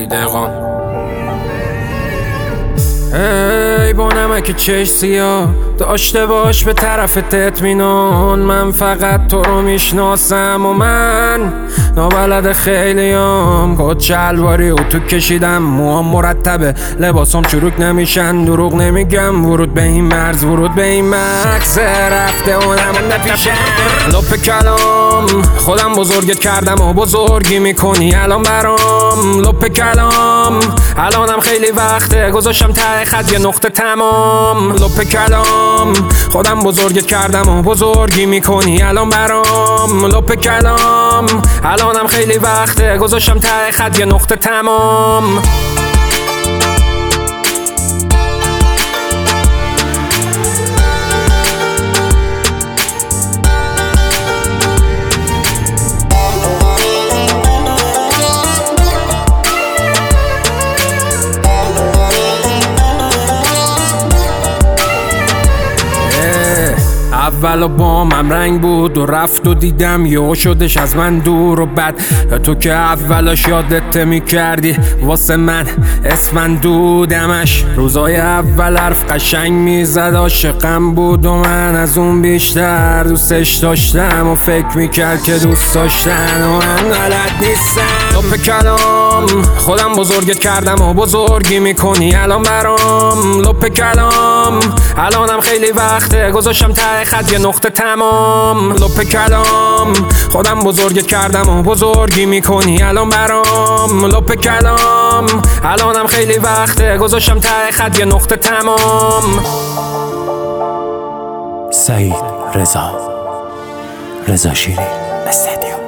دقیقان. ای با نمک چش سیاه داشته باش به طرفت اطمینان، من فقط تو رو میشناسم و من نابلد خیلیام. کت شلواری و تو کشیدم، موام مرتبه، لباسام چروک نمیشن، دروغ نمیگم. ورود به این مرز، ورود به این مغز رفته اونم نپیشم. لپ کلام خودم بزرگت کردم و بزرگی میکنی الان برام. لپ کلام الانم خیلی وقته گذاشتم ته خط یه نقطه تمام. لپ کلام خودم بزرگت کردم و بزرگی میکنی الان برام. لپ کلام الانم خیلی وقته گذاشتم ته خط یه نقطه تمام. اول با من رنگ بود و رفت و دیدم یهو شدش از من دور و بد. تو که اولش یادت میکردی واسه من اسفندودمش. روزای اول حرف قشنگ میزد، عاشقم بود و من از اون بیشتر دوستش داشتم و فکر میکرد که دوست داشتن و من بلد نیستم. لپ کلام خودم بزرگت کردم و بزرگی میکنی الان برام. لپ کلام الانم خیلی وقته گذاشتم ته خط یه نقطه تمام. لپ کلام خودم بزرگت کردم و بزرگی میکنی الان برام. لپ کلام الانم خیلی وقته گذاشتم ته خط یه نقطه تمام. سعید رضا شیرین استدیو.